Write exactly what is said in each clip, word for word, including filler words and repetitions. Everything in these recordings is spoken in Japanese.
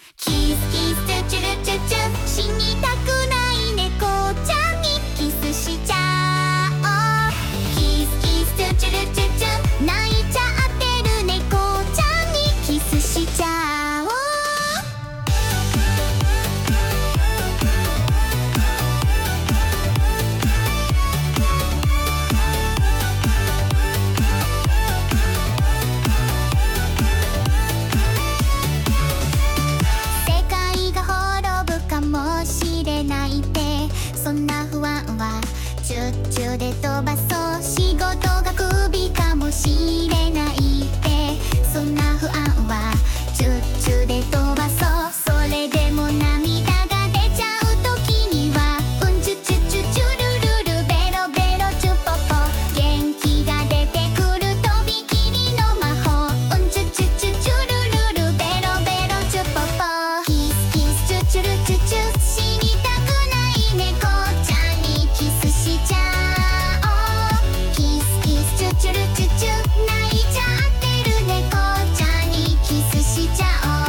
キスキスチュルチュチュ、死にたくない猫ちゃんにキスしちゃおう。キスキスチュチュルチュチュ、泣いちゃってる猫ちゃんにキスしちゃおう。そんな不安はチュッチュで飛ばそう。仕事がクビかもしれないって、そんな不安はチュッチュで飛ばそう。それでも涙が出ちゃう時にはうんチュチュチュチュルルル、ベロベロチュポポ、元気が出てくるとびきりの魔法。うんチュチュチュチュルルル、ベロベロチュポポ、キスキスチュチュルチュチュ、死にたくない猫ちゃんにキスしちゃおう。キスキスチュチュルチュチュ、泣いちゃってる猫ちゃんにキスしちゃおう。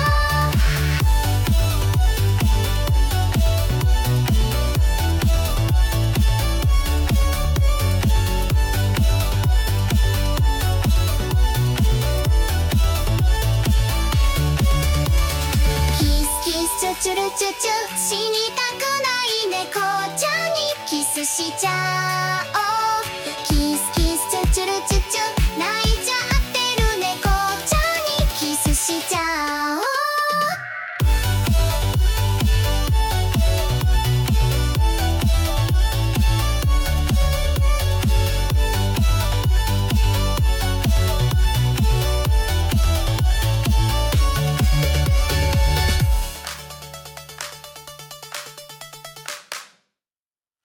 キスキスチュチュルチュチュ、死にたくない猫ちゃんにキスしちゃおう。